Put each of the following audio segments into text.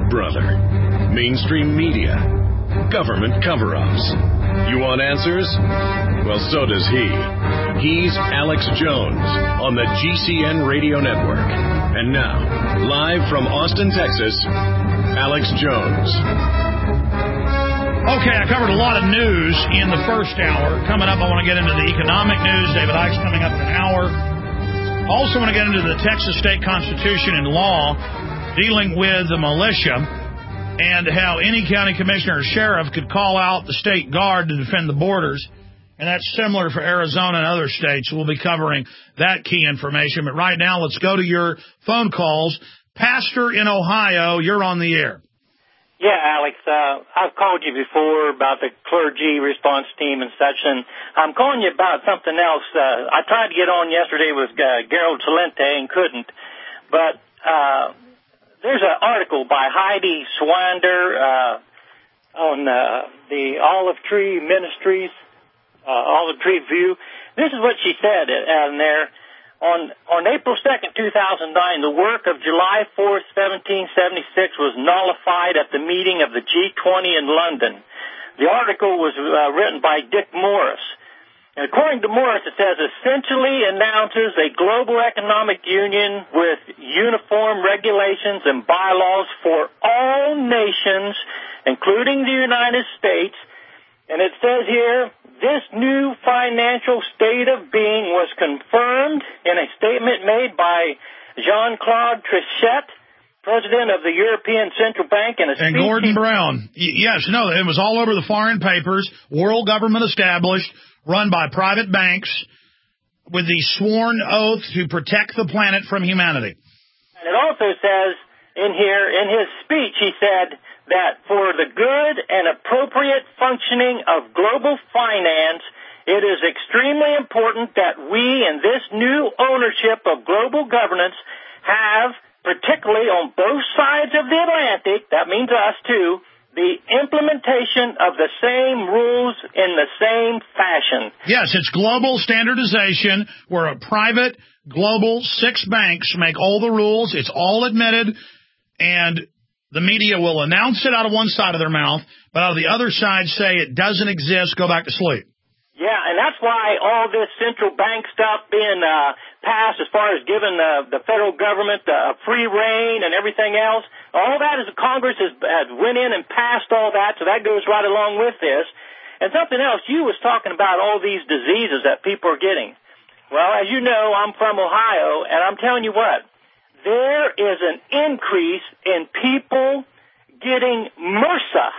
Big Brother, mainstream media, government cover-ups. You want answers? Well, so does he. He's Alex Jones on the GCN Radio Network. And now, live from Austin, Texas, Alex Jones. Okay, I covered a lot of news in the first hour. Coming up, I want to get into the economic news. David Icke's coming up in an hour. Also want to get into the Texas state constitution and law dealing with the militia and how any county commissioner or sheriff could call out the state guard to defend the borders. And that's similar for Arizona and other states. We'll be covering that key information. But right now, let's go to your phone calls. Pastor in Ohio, you're on the air. Yeah, Alex, I've called you before about the clergy response team and such, and I'm calling you about something else. I tried to get on yesterday with Gerald Celente and couldn't, but there's an article by Heidi Swander on the Olive Tree Ministries, Olive Tree View. This is what she said in there. On April 2nd, 2009, the work of July 4th, 1776 was nullified at the meeting of the G20 in London. The article was written by Dick Morris. And according to Morris, it says, essentially announces a global economic union with uniform regulations and bylaws for all nations, including the United States. And it says here, this new financial state of being was confirmed in a statement made by Jean-Claude Trichet, president of the European Central Bank, and Gordon Brown. Yes, no, it was all over the foreign papers, world government established, run by private banks, with the sworn oath to protect the planet from humanity. And it also says in here, in his speech, he said that for the good and appropriate functioning of global finance, it is extremely important that we in this new ownership of global governance have, particularly on both sides of the Atlantic, that means us too, the implementation of the same rules in the same fashion. Yes, it's global standardization where a private, global, 6 banks make all the rules. It's all admitted, and the media will announce it out of one side of their mouth, but out of the other side say it doesn't exist, go back to sleep. Yeah, and that's why all this central bank stuff being passed as far as giving the federal government free reign and everything else, all that is Congress has went in and passed all that, so that goes right along with this. And something else, you was talking about all these diseases that people are getting. Well, as you know, I'm from Ohio, and I'm telling you what, there is an increase in people getting MRSA,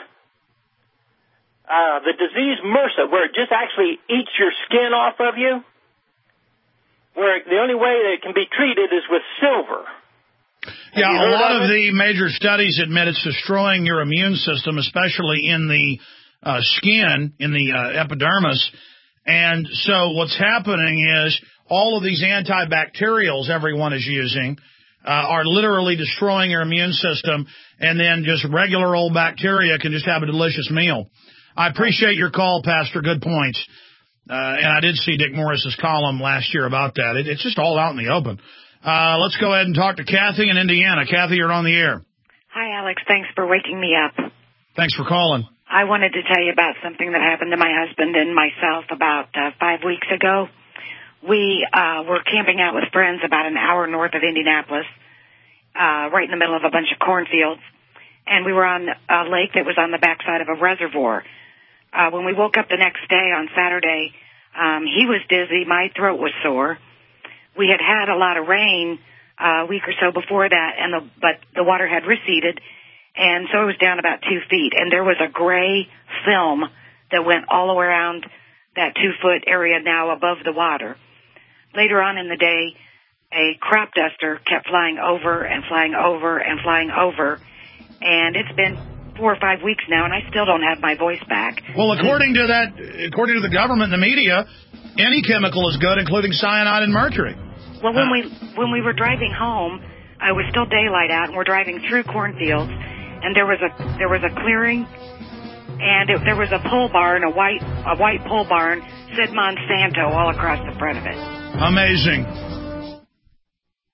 the disease MRSA, where it just actually eats your skin off of you, where the only way that it can be treated is with silver. Yeah, a lot of the major studies admit it's destroying your immune system, especially in the skin, in the epidermis. And so what's happening is all of these antibacterials everyone is using are literally destroying your immune system, and then just regular old bacteria can just have a delicious meal. I appreciate your call, Pastor. Good points. And I did see Dick Morris's column last year about that. It's just all out in the open. Let's go ahead and talk to Kathy in Indiana. Kathy, you're on the air. Hi, Alex. Thanks for waking me up. Thanks for calling. I wanted to tell you about something that happened to my husband and myself about 5 weeks ago. We were camping out with friends about an hour north of Indianapolis, right in the middle of a bunch of cornfields. And we were on a lake that was on the backside of a reservoir. When we woke up the next day on Saturday, he was dizzy. My throat was sore. We had had a lot of rain a week or so before that, but the water had receded, and so it was down about 2 feet. And there was a gray film that went all around that 2-foot area now above the water. Later on in the day, a crop duster kept flying over and flying over and flying over, and it's been 4 or 5 weeks now, and I still don't have my voice back. Well, according to the government and the media, any chemical is good, including cyanide and mercury. Well, when we were driving home, it was still daylight out, and we're driving through cornfields, and there was a clearing, and there was a pole barn, a white pole barn, said Monsanto all across the front of it. Amazing.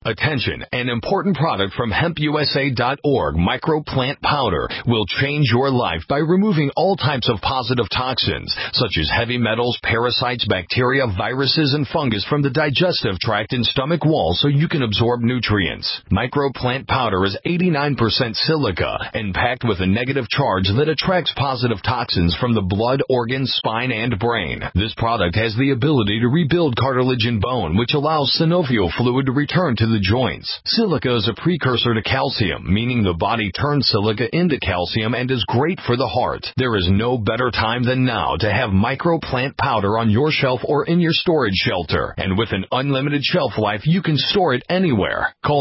Attention, an important product from hempusa.org, microplant powder, will change your life by removing all types of positive toxins, such as heavy metals, parasites, bacteria, viruses, and fungus from the digestive tract and stomach wall so you can absorb nutrients. Microplant powder is 89% silica and packed with a negative charge that attracts positive toxins from the blood, organs, spine, and brain. This product has the ability to rebuild cartilage and bone, which allows synovial fluid to return to the joints. Silica is a precursor to calcium, meaning the body turns silica into calcium and is great for the heart. There is no better time than now to have microplant powder on your shelf or in your storage shelter. And with an unlimited shelf life, you can store it anywhere. Call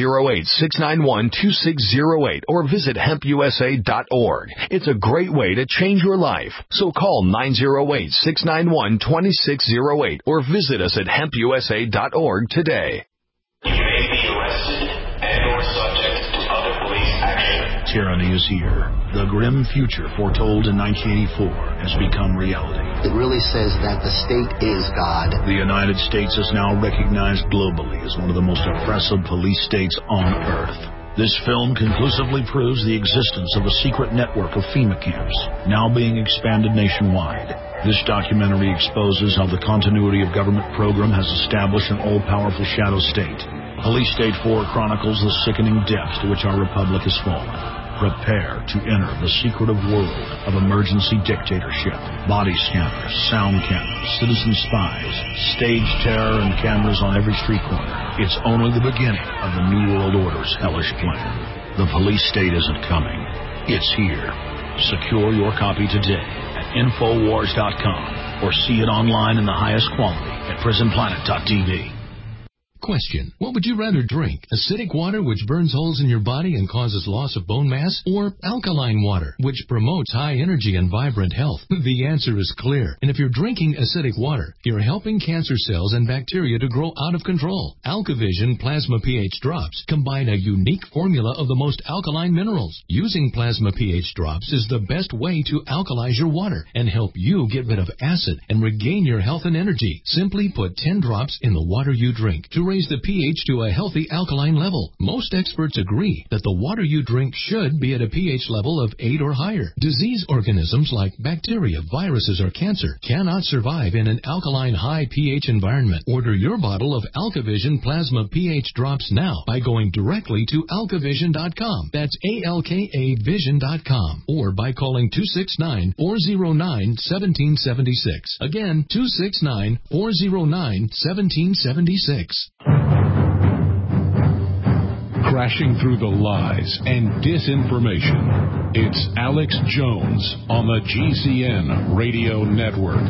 908-691-2608 or visit hempusa.org. It's a great way to change your life. So call 908-691-2608 or visit us at hempusa.org today. You may be arrested and/or subject to other police action. Tyranny is here. The grim future foretold in 1984 has become reality. It really says that the state is God. The United States is now recognized globally as one of the most oppressive police states on earth. This film conclusively proves the existence of a secret network of FEMA camps, now being expanded nationwide. This documentary exposes how the continuity of government program has established an all-powerful shadow state. Police State 4 chronicles the sickening depths to which our republic has fallen. Prepare to enter the secretive world of emergency dictatorship. Body scanners, sound cameras, citizen spies, stage terror, and cameras on every street corner. It's only the beginning of the New World Order's hellish plan. The police state isn't coming. It's here. Secure your copy today at Infowars.com or see it online in the highest quality at PrisonPlanet.tv. Question. What would you rather drink? Acidic water, which burns holes in your body and causes loss of bone mass? Or alkaline water, which promotes high energy and vibrant health? The answer is clear. And if you're drinking acidic water, you're helping cancer cells and bacteria to grow out of control. AlkaVision Plasma pH Drops combine a unique formula of the most alkaline minerals. Using Plasma pH Drops is the best way to alkalize your water and help you get rid of acid and regain your health and energy. Simply put 10 drops in the water you drink to raise the pH to a healthy alkaline level. Most experts agree that the water you drink should be at a pH level of 8 or higher. Disease organisms like bacteria, viruses, or cancer cannot survive in an alkaline high pH environment. Order your bottle of AlkaVision Plasma pH Drops now by going directly to alkavision.com. That's ALKAvision.com. Or by calling 269-409-1776. Again, 269-409-1776. Crashing through the lies and disinformation. It's Alex Jones on the GCN Radio Network.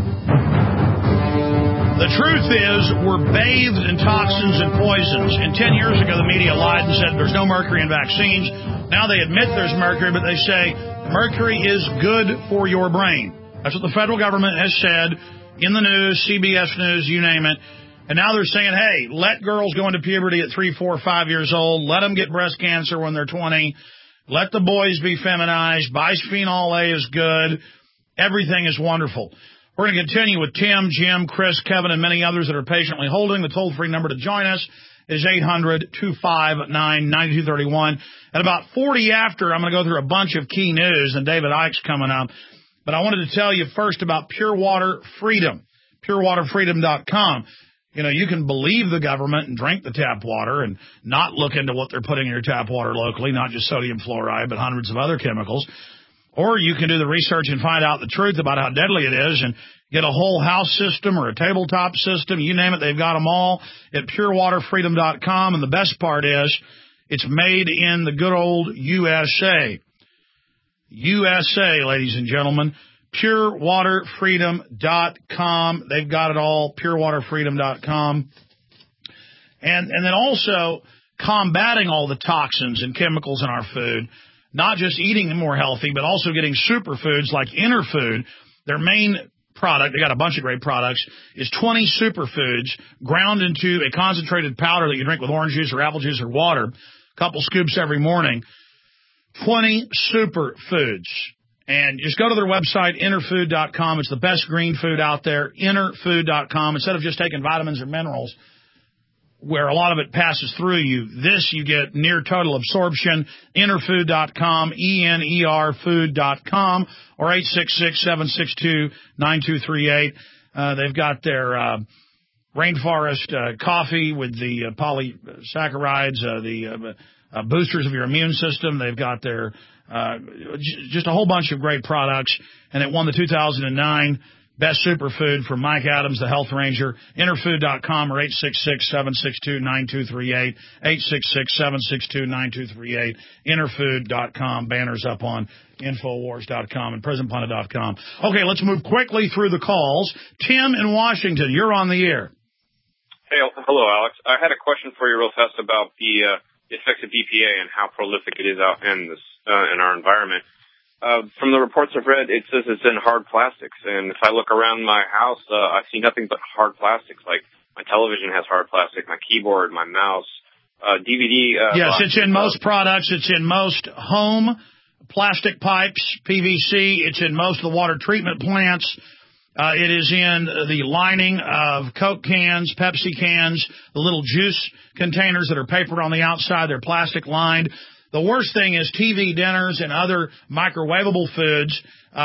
The truth is, we're bathed in toxins and poisons. And 10 years ago, the media lied and said there's no mercury in vaccines. Now they admit there's mercury, but they say mercury is good for your brain. That's what the federal government has said in the news, CBS News, you name it. And now they're saying, hey, let girls go into puberty at 3, 4, 5 years old. Let them get breast cancer when they're 20. Let the boys be feminized. Bisphenol A is good. Everything is wonderful. We're going to continue with Tim, Jim, Chris, Kevin, and many others that are patiently holding. The toll-free number to join us is 800-259-9231. At about 40 after, I'm going to go through a bunch of key news, and David Icke's coming up. But I wanted to tell you first about Pure Water Freedom, purewaterfreedom.com. You know, you can believe the government and drink the tap water and not look into what they're putting in your tap water locally, not just sodium fluoride, but hundreds of other chemicals. Or you can do the research and find out the truth about how deadly it is and get a whole house system or a tabletop system. You name it, they've got them all at purewaterfreedom.com. And the best part is it's made in the good old USA. USA, ladies and gentlemen. purewaterfreedom.com. They've got it all, purewaterfreedom.com. And then also combating all the toxins and chemicals in our food, not just eating them more healthy, but also getting superfoods like Interfood. Their main product, they got a bunch of great products, is 20 superfoods ground into a concentrated powder that you drink with orange juice or apple juice or water, a couple scoops every morning. 20 superfoods. And just go to their website, Interfood.com. It's the best green food out there, Interfood.com. Instead of just taking vitamins or minerals, where a lot of it passes through you. This you get near total absorption. Enerfood.com, ENERfood.com, or 866-762-9238. They've got their rainforest coffee with the polysaccharides, the boosters of your immune system. They've got their just a whole bunch of great products, and it won the 2009 Best Superfood from Mike Adams, the Health Ranger. Enerfood.com or 866-762-9238. 866-762-9238. Enerfood.com. Banners up on Infowars.com and PrisonPlanet.com. Okay, let's move quickly through the calls. Tim in Washington, you're on the air. Hey, hello, Alex. I had a question for you real fast about the effects of BPA and how prolific it is out in our environment. From the reports I've read, it says it's in hard plastics, and if I look around my house, I see nothing but hard plastics. Like my television has hard plastic, my keyboard, my mouse, DVD. Yes, it's in most products. It's in most home plastic pipes, PVC. It's in most of the water treatment plants. It is in the lining of Coke cans, Pepsi cans, the little juice containers that are papered on the outside. They're plastic lined. The worst thing is TV dinners and other microwavable foods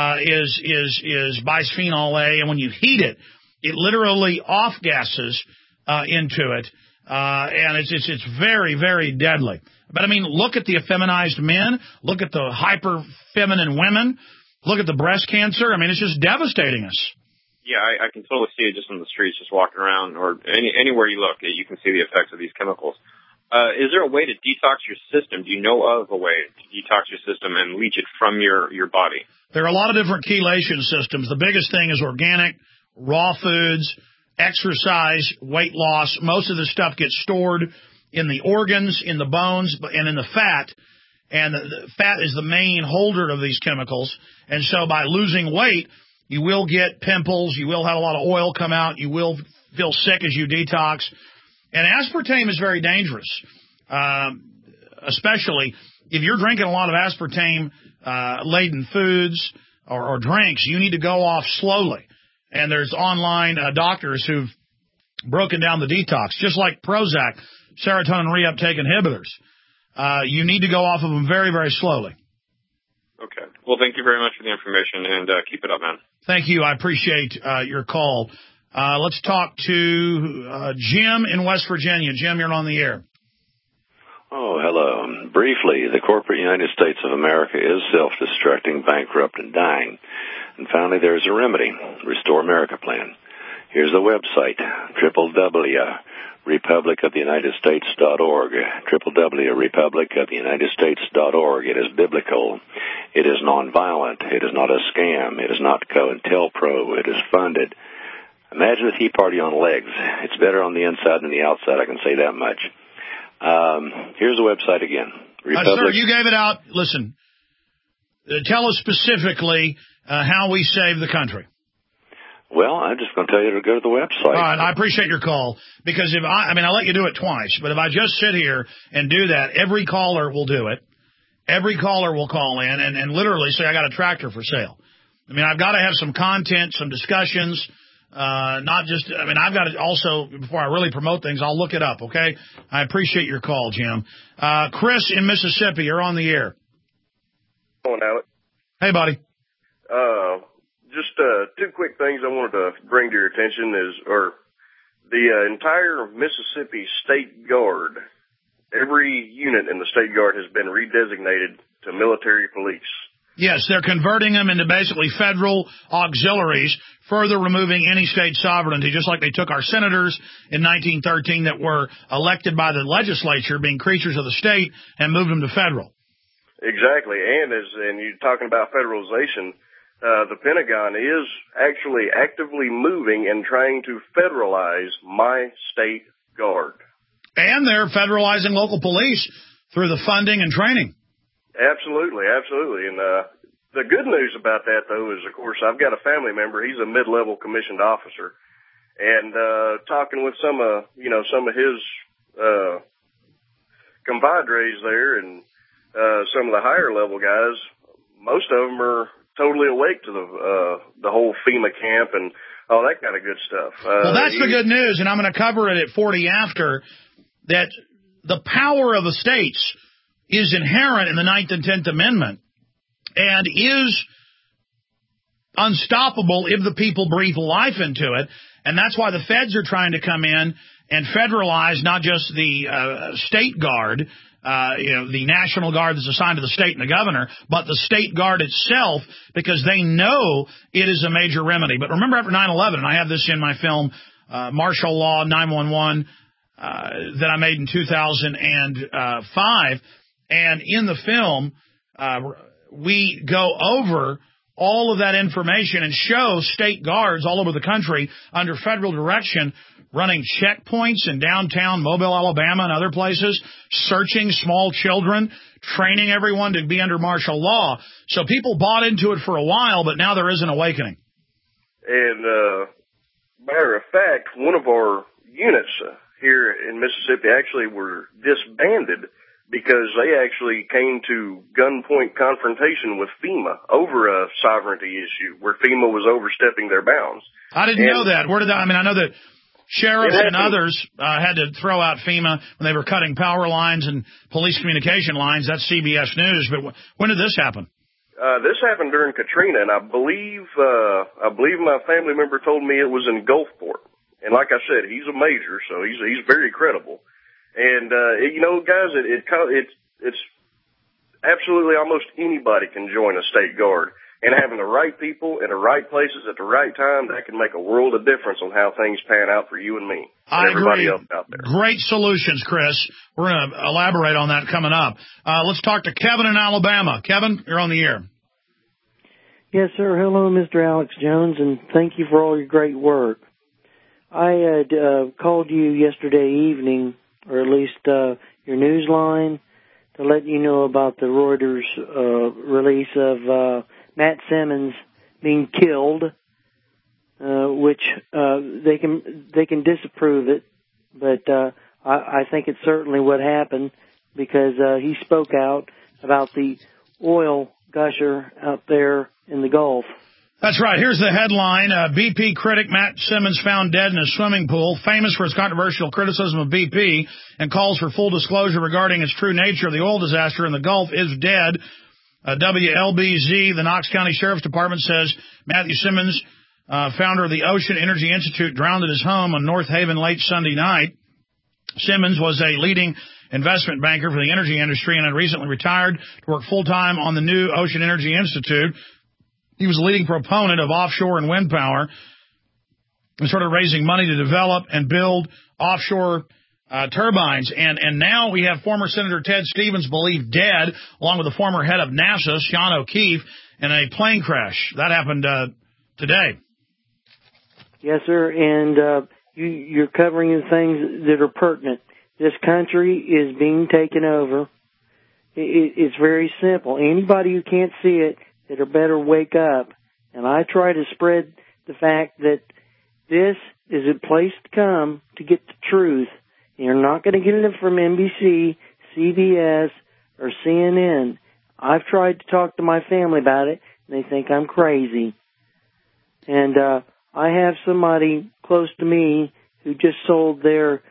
is bisphenol A, and when you heat it, it literally off-gases into it, and it's very, very deadly. But, I mean, look at the effeminized men. Look at the hyper-feminine women. Look at the breast cancer. I mean, it's just devastating us. Yeah, I can totally see it just on the streets, just walking around, or anywhere you look, you can see the effects of these chemicals. Is there a way to detox your system? Do you know of a way to detox your system and leach it from your body? There are a lot of different chelation systems. The biggest thing is organic, raw foods, exercise, weight loss. Most of this stuff gets stored in the organs, in the bones, and in the fat. And the fat is the main holder of these chemicals. And so by losing weight, you will get pimples. You will have a lot of oil come out. You will feel sick as you detox. And aspartame is very dangerous, especially if you're drinking a lot of aspartame-laden foods or drinks. You need to go off slowly. And there's online doctors who've broken down the detox, just like Prozac, serotonin reuptake inhibitors. You need to go off of them very, very slowly. Okay. Well, thank you very much for the information, and keep it up, man. Thank you. I appreciate your call. Let's talk to Jim in West Virginia. Jim, you're on the air. Oh, hello. Briefly, the corporate United States of America is self-destructing, bankrupt, and dying. And finally, there is a remedy, Restore America Plan. Here's the website, www.republicoftheunitedstates.org, www.republicoftheunitedstates.org. It is biblical. It is nonviolent. It is not a scam. It is not COINTELPRO. It is funded. Imagine the Tea Party on legs. It's better on the inside than the outside, I can say that much. Here's the website again. Sir, you gave it out. Listen, tell us specifically how we save the country. Well, I'm just going to tell you to go to the website. All right, I appreciate your call, because if I let you do it twice, but if I just sit here and do that, every caller will do it. Every caller will call in and literally say, I got a tractor for sale. I mean, I've got to have some content, some discussions. I've got to also, before I really promote things, I'll look it up, okay? I appreciate your call, Jim. Chris in Mississippi, you're on the air. Morning, Alex. Hey, buddy. Just two quick things I wanted to bring to your attention the entire Mississippi State Guard, every unit in the State Guard has been redesignated to military police. Yes, they're converting them into basically federal auxiliaries, further removing any state sovereignty, just like they took our senators in 1913 that were elected by the legislature, being creatures of the state, and moved them to federal. Exactly, and you're talking about federalization, the Pentagon is actually actively moving and trying to federalize my State Guard. And they're federalizing local police through the funding and training. Absolutely, absolutely. And the good news about that, though, is, of course, I've got a family member. He's a mid-level commissioned officer. And talking with some of his compadres there and some of the higher-level guys, most of them are totally awake to the whole FEMA camp and all that kind of good stuff. Well, that's the good news, and I'm going to cover it at 40 after. that the power of the states is inherent in the 9th and 10th Amendment and is unstoppable if the people breathe life into it. And that's why the feds are trying to come in and federalize not just the state guard, the National Guard that's assigned to the state and the governor, but the state guard itself, because they know it is a major remedy. But remember after 9/11, and I have this in my film, Martial Law 911, that I made in 2005, and in the film, we go over all of that information and show state guards all over the country under federal direction running checkpoints in downtown Mobile, Alabama, and other places, searching small children, training everyone to be under martial law. So people bought into it for a while, but now there is an awakening. And matter of fact, one of our units here in Mississippi actually were disbanded because they actually came to gunpoint confrontation with FEMA over a sovereignty issue where FEMA was overstepping their bounds. I didn't know that. Where did that? I mean, I know that sheriffs and others had to throw out FEMA when they were cutting power lines and police communication lines. That's CBS News. But when did this happen? This happened during Katrina, and I believe my family member told me it was in Gulfport. And like I said, he's a major, so he's very credible. And guys, it's absolutely almost anybody can join a state guard. And having the right people in the right places at the right time, that can make a world of difference on how things pan out for you and me and everybody else out there. Great solutions, Chris. We're going to elaborate on that coming up. Let's talk to Kevin in Alabama. Kevin, you're on the air. Yes, sir. Hello, Mr. Alex Jones, and thank you for all your great work. I had called you yesterday evening, or at least your news line, to let you know about the Reuters release of Matt Simmons being killed, which they can disapprove it, but I think it's certainly what happened because he spoke out about the oil gusher out there in the Gulf. That's right. Here's the headline. BP critic Matt Simmons found dead in a swimming pool, famous for his controversial criticism of BP and calls for full disclosure regarding its true nature of the oil disaster in the Gulf, is dead. WLBZ, the Knox County Sheriff's Department, says Matthew Simmons, founder of the Ocean Energy Institute, drowned at his home on North Haven late Sunday night. Simmons was a leading investment banker for the energy industry and had recently retired to work full-time on the new Ocean Energy Institute. He was a leading proponent of offshore and wind power and started raising money to develop and build offshore turbines. And now we have former Senator Ted Stevens believed dead, along with the former head of NASA, Sean O'Keefe, in a plane crash. That happened today. Yes, sir. And you're covering the things that are pertinent. This country is being taken over. It's very simple. Anybody who can't see it, that had better wake up. And I try to spread the fact that this is a place to come to get the truth. You're not going to get it from NBC, CBS, or CNN. I've tried to talk to my family about it, and they think I'm crazy. And I have somebody close to me who just sold their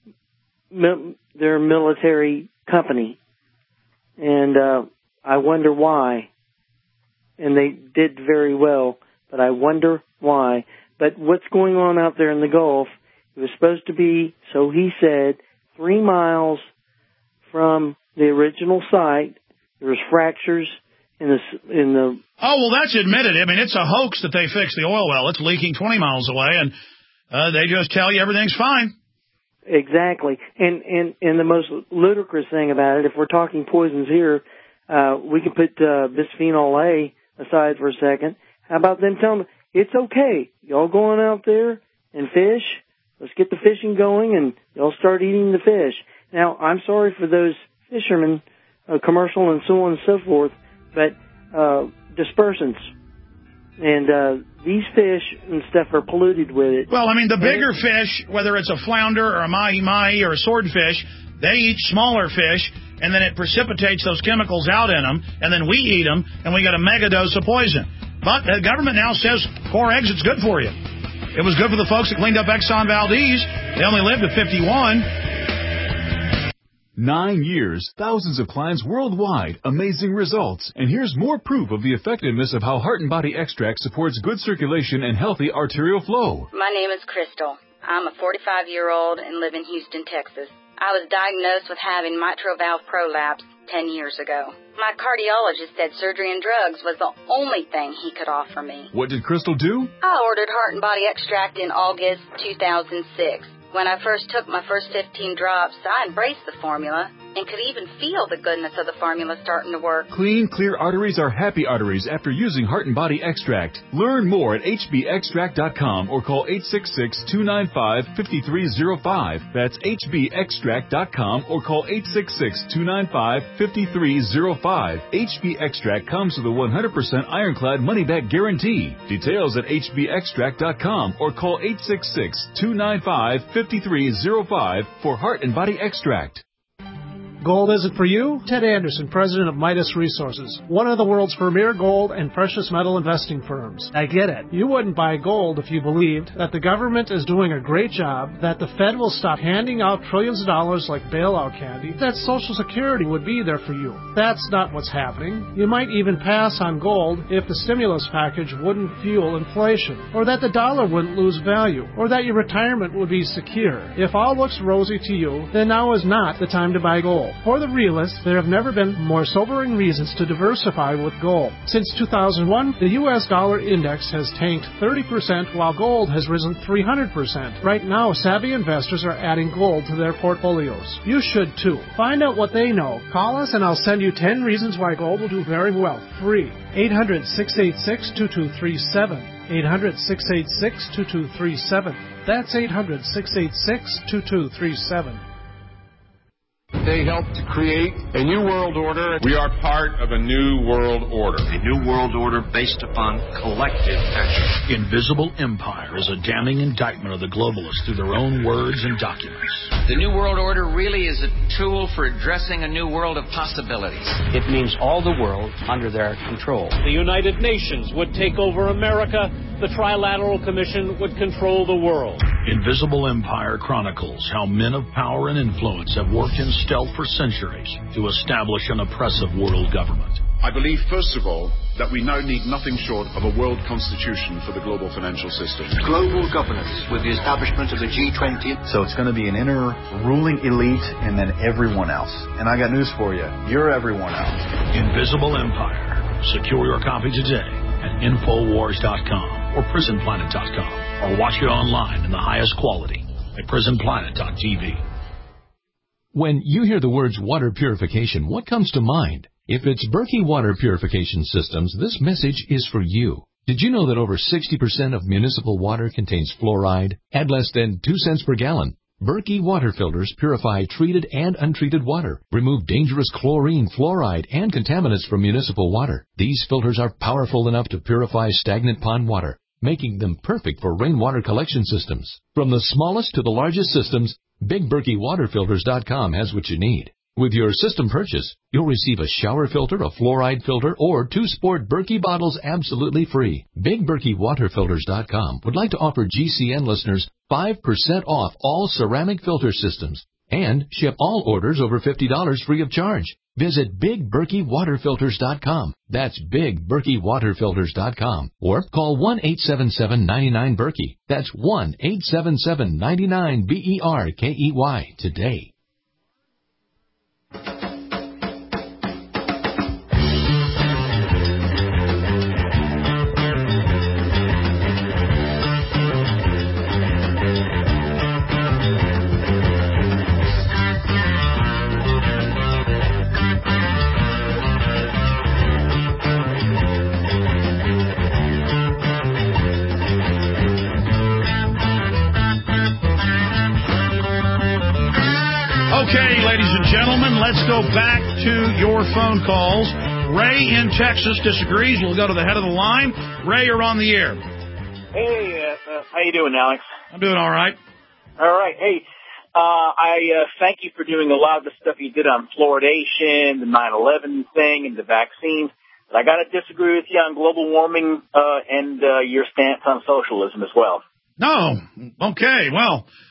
military company. And I wonder why. And they did very well, but I wonder why. But what's going on out there in the Gulf, it was supposed to be, so he said, 3 miles from the original site. There was fractures in the. Oh, well, that's admitted. I mean, it's a hoax that they fixed the oil well. It's leaking 20 miles away, and they just tell you everything's fine. Exactly. And the most ludicrous thing about it, if we're talking poisons here, we can put bisphenol A aside for a second. How about them telling them, it's okay, y'all going out there and fish, let's get the fishing going, and y'all start eating the fish. Now, I'm sorry for those fishermen, commercial and so on and so forth, but dispersants. And these fish and stuff are polluted with it. Well, I mean, the bigger fish, whether it's a flounder or a mahi-mahi or a swordfish, they eat smaller fish, and then it precipitates those chemicals out in them, and then we eat them, and we got a mega dose of poison. But the government now says 4 eggs, it's good for you. It was good for the folks that cleaned up Exxon Valdez. They only lived to 51. 9 years, thousands of clients worldwide, amazing results. And here's more proof of the effectiveness of how Heart and Body Extract supports good circulation and healthy arterial flow. My name is Crystal. I'm a 45-year-old and live in Houston, Texas. I was diagnosed with having mitral valve prolapse 10 years ago. My cardiologist said surgery and drugs was the only thing he could offer me. What did Crystal do? I ordered Heart and Body Extract in August 2006. When I first took my first 15 drops, I embraced the formula and could even feel the goodness of the formula starting to work. Clean, clear arteries are happy arteries after using Heart and Body Extract. Learn more at hbextract.com or call 866-295-5305. That's hbextract.com or call 866-295-5305. HB Extract comes with a 100% ironclad money-back guarantee. Details at hbextract.com or call 866-295-5305 for Heart and Body Extract. Gold isn't for you? Ted Anderson, president of Midas Resources, one of the world's premier gold and precious metal investing firms. I get it. You wouldn't buy gold if you believed that the government is doing a great job, that the Fed will stop handing out trillions of dollars like bailout candy, that Social Security would be there for you. That's not what's happening. You might even pass on gold if the stimulus package wouldn't fuel inflation, or that the dollar wouldn't lose value, or that your retirement would be secure. If all looks rosy to you, then now is not the time to buy gold. For the realists, there have never been more sobering reasons to diversify with gold. Since 2001, the U.S. dollar index has tanked 30% while gold has risen 300%. Right now, savvy investors are adding gold to their portfolios. You should too. Find out what they know. Call us and I'll send you 10 reasons why gold will do very well. Free. 800-686-2237. 800-686-2237. That's 800-686-2237. They helped to create a new world order. We are part of a new world order. A new world order based upon collective action. Invisible Empire is a damning indictment of the globalists through their own words and documents. The new world order really is a tool for addressing a new world of possibilities. It means all the world under their control. The United Nations would take over America. The Trilateral Commission would control the world. Invisible Empire chronicles how men of power and influence have worked in stealth for centuries to establish an oppressive world government. I believe, first of all, that we now need nothing short of a world constitution for the global financial system. Global governance with the establishment of the G20. So it's going to be an inner ruling elite and then everyone else. And I got news for you. You're everyone else. Invisible Empire. Secure your copy today at Infowars.com or PrisonPlanet.com, or watch it online in the highest quality at PrisonPlanet.tv. When you hear the words water purification, what comes to mind? If it's Berkey Water Purification Systems, this message is for you. Did you know that over 60% of municipal water contains fluoride at less than 2 cents per gallon? Berkey water filters purify treated and untreated water, remove dangerous chlorine, fluoride, and contaminants from municipal water. These filters are powerful enough to purify stagnant pond water, making them perfect for rainwater collection systems. From the smallest to the largest systems, BigBerkeyWaterFilters.com has what you need. With your system purchase, you'll receive a shower filter, a fluoride filter, or 2 sport Berkey bottles absolutely free. BigBerkeyWaterFilters.com would like to offer GCN listeners 5% off all ceramic filter systems and ship all orders over $50 free of charge. Visit BigBerkeyWaterFilters.com. That's BigBerkeyWaterFilters.com. Or call 1-877-99-BERKEY. That's 1-877-99-BERKEY today. Okay, ladies and gentlemen, let's go back to your phone calls. Ray in Texas disagrees. We'll go to the head of the line. Ray, you're on the air. Hey, how you doing, Alex? I'm doing all right. All right. Hey, I thank you for doing a lot of the stuff you did on fluoridation, the 9/11 thing, and the vaccines. But I got to disagree with you on global warming and your stance on socialism as well. No. Okay, well,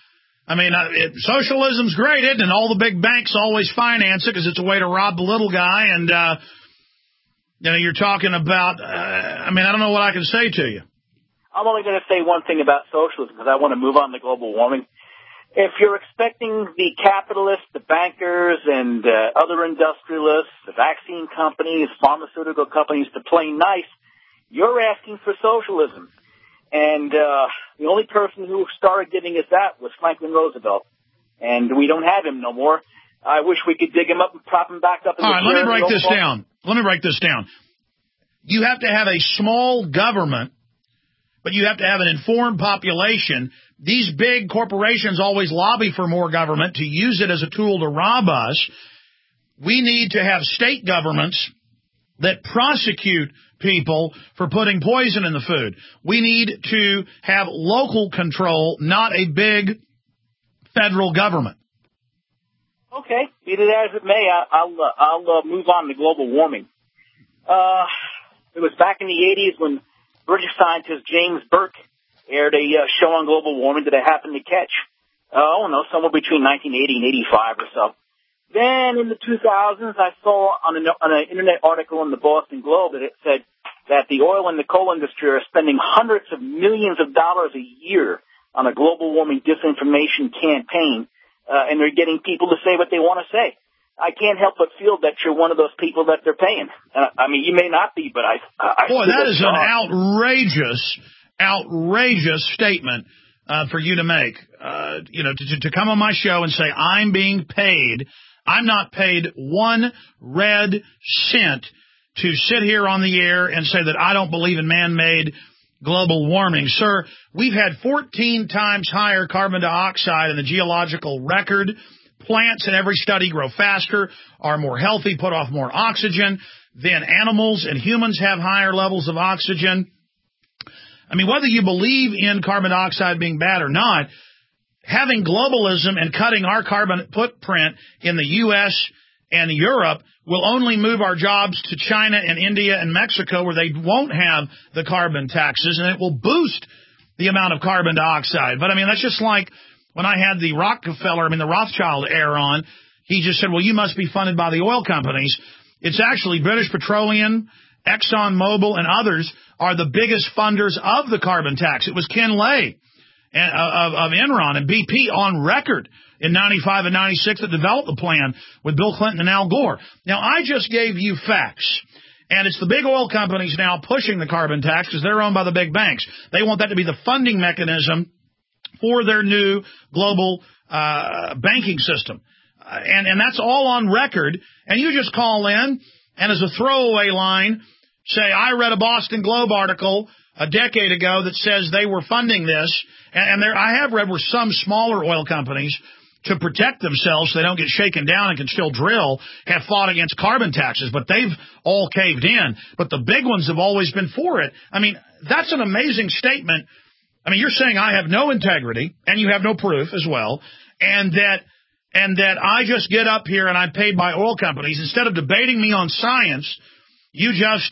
I mean, socialism's great, isn't it? And all the big banks always finance it because it's a way to rob the little guy. And, you're talking about, I don't know what I can say to you. I'm only going to say one thing about socialism because I want to move on to global warming. If you're expecting the capitalists, the bankers, and other industrialists, the vaccine companies, pharmaceutical companies to play nice, you're asking for socialism. And the only person who started giving us that was Franklin Roosevelt. And we don't have him no more. I wish we could dig him up and prop him back up in the chair. All right, let me break this down. You have to have a small government, but you have to have an informed population. These big corporations always lobby for more government to use it as a tool to rob us. We need to have state governments that prosecute people for putting poison in the food. We need to have local control, not a big federal government. Okay, be it as it may, I'll move on to global warming. It was back in the 80s when British scientist James Burke aired a show on global warming that I happened to catch. Somewhere between 1980 and 85 or so. Then in the 2000s, I saw on an internet article in the Boston Globe that it said that the oil and the coal industry are spending hundreds of millions of dollars a year on a global warming disinformation campaign, and they're getting people to say what they want to say. I can't help but feel that you're one of those people that they're paying. You may not be, but I Boy, that is an outrageous statement for you to make. To come on my show and say I'm being paid. I'm not paid one red cent to sit here on the air and say that I don't believe in man-made global warming. Sir, we've had 14 times higher carbon dioxide in the geological record. Plants in every study grow faster, are more healthy, put off more oxygen. Then animals and humans have higher levels of oxygen. Whether you believe in carbon dioxide being bad or not, having globalism and cutting our carbon footprint in the U.S. and Europe will only move our jobs to China and India and Mexico where they won't have the carbon taxes, and it will boost the amount of carbon dioxide. But, that's just like when I had the Rothschild heir on, he just said, well, you must be funded by the oil companies. It's actually British Petroleum, ExxonMobil, and others are the biggest funders of the carbon tax. It was Ken Lay of Enron and BP on record in 95 and 96 that developed the plan with Bill Clinton and Al Gore. Now, I just gave you facts, and it's the big oil companies now pushing the carbon tax because they're owned by the big banks. They want that to be the funding mechanism for their new global banking system. And that's all on record, and you just call in and as a throwaway line say, I read a Boston Globe article a decade ago that says they were funding this, and I have read where some smaller oil companies, to protect themselves so they don't get shaken down and can still drill, have fought against carbon taxes, but they've all caved in. But the big ones have always been for it. That's an amazing statement. You're saying I have no integrity, and you have no proof as well, and that I just get up here and I'm paid by oil companies. Instead of debating me on science, you just,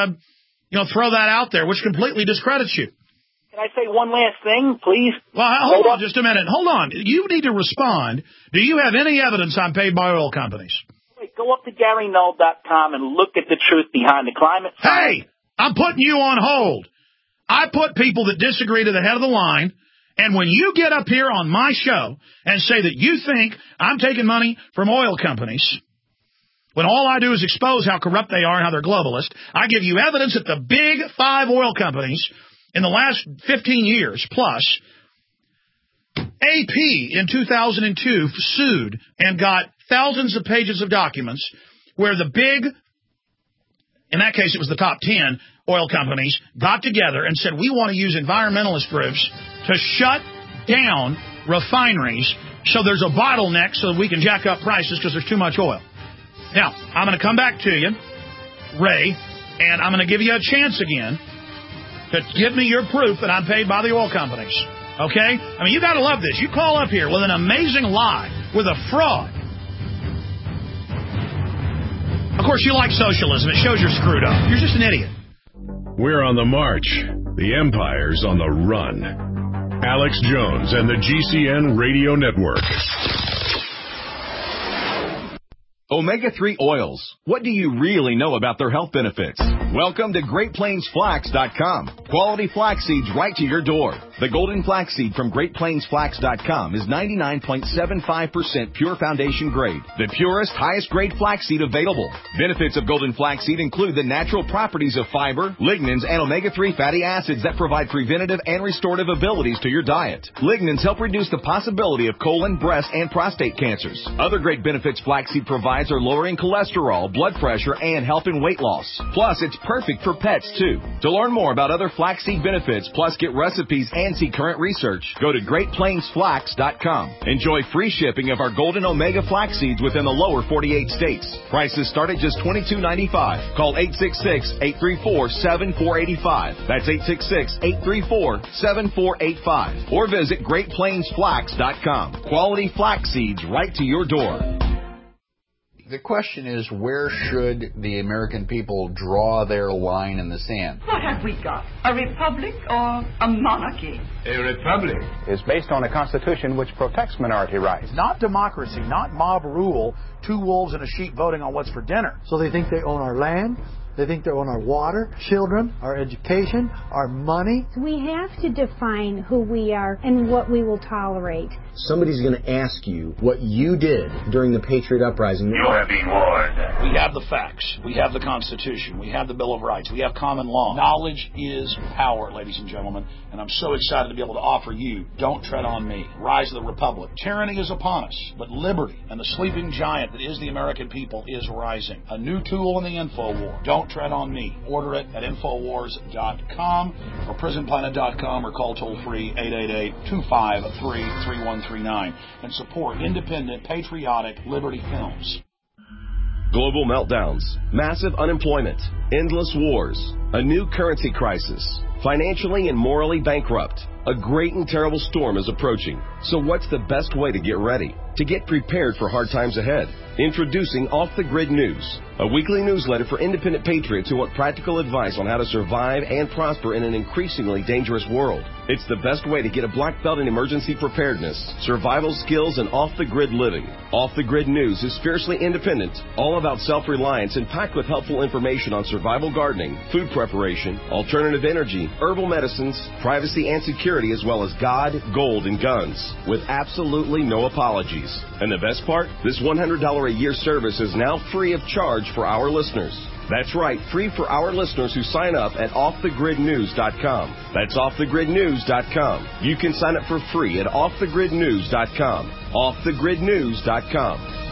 throw that out there, which completely discredits you. Can I say one last thing, please? Well, hold on just a minute. Hold on. You need to respond. Do you have any evidence I'm paid by oil companies? Wait, go up to GaryNull.com and look at the truth behind the climate science. Hey, I'm putting you on hold. I put people that disagree to the head of the line, and when you get up here on my show and say that you think I'm taking money from oil companies, when all I do is expose how corrupt they are and how they're globalist, I give you evidence that the big 5 oil companies in the last 15 years plus, AP in 2002 sued and got thousands of pages of documents where the big, in that case it was the top 10 oil companies, got together and said, we want to use environmentalist groups to shut down refineries so there's a bottleneck so that we can jack up prices because there's too much oil. Now, I'm going to come back to you, Ray, and I'm going to give you a chance again to give me your proof that I'm paid by the oil companies. Okay? You got to love this. You call up here with an amazing lie, with a fraud. Of course, you like socialism. It shows you're screwed up. You're just an idiot. We're on the march. The empire's on the run. Alex Jones and the GCN Radio Network. Omega-3 oils. What do you really know about their health benefits? Welcome to GreatPlainsFlax.com. Quality flax seeds right to your door. The golden flaxseed from GreatPlainsFlax.com is 99.75% pure foundation grade. The purest, highest grade flaxseed available. Benefits of golden flaxseed include the natural properties of fiber, lignans, and omega-3 fatty acids that provide preventative and restorative abilities to your diet. Lignans help reduce the possibility of colon, breast, and prostate cancers. Other great benefits flaxseed provides are lowering cholesterol, blood pressure, and helping weight loss. Plus, it's perfect for pets, too. To learn more about other flaxseed benefits, plus get recipes and see current research, go to GreatPlainsFlax.com. Enjoy free shipping of our golden omega flax seeds within the lower 48 states. Prices start at just $22.95. Call 866-834-7485. That's 866-834-7485. Or visit GreatPlainsFlax.com. Quality flax seeds right to your door. The question is, where should the American people draw their line in the sand? What have we got? A republic or a monarchy? A republic is based on a constitution which protects minority rights. Not democracy, not mob rule, two wolves and a sheep voting on what's for dinner. So they think they own our land. They think they own our water, children, our education, our money. We have to define who we are and what we will tolerate. Somebody's going to ask you what you did during the Patriot Uprising. You have been warned. We have the facts. We have the Constitution. We have the Bill of Rights. We have common law. Knowledge is power, ladies and gentlemen. And I'm so excited to be able to offer you Don't Tread on Me, Rise of the Republic. Tyranny is upon us, but liberty and the sleeping giant that is the American people is rising. A new tool in the info war. Don't Tread on Me. Order it at Infowars.com or PrisonPlanet.com or call toll-free 888-253-3139 and support independent, patriotic Liberty Films. Global meltdowns, massive unemployment, endless wars, a new currency crisis, financially and morally bankrupt. A great and terrible storm is approaching. So what's the best way to get ready? To get prepared for hard times ahead? Introducing Off the Grid News, a weekly newsletter for independent patriots who want practical advice on how to survive and prosper in an increasingly dangerous world. It's the best way to get a black belt in emergency preparedness, survival skills, and off-the-grid living. Off the Grid News is fiercely independent, all about self-reliance, and packed with helpful information on survival gardening, food preparation, alternative energy, herbal medicines, privacy and security, as well as God, gold, and guns, with absolutely no apologies. And the best part? This $100 a year service is now free of charge for our listeners. That's right, free for our listeners who sign up at OffTheGridNews.com. That's OffTheGridNews.com. You can sign up for free at OffTheGridNews.com. OffTheGridNews.com.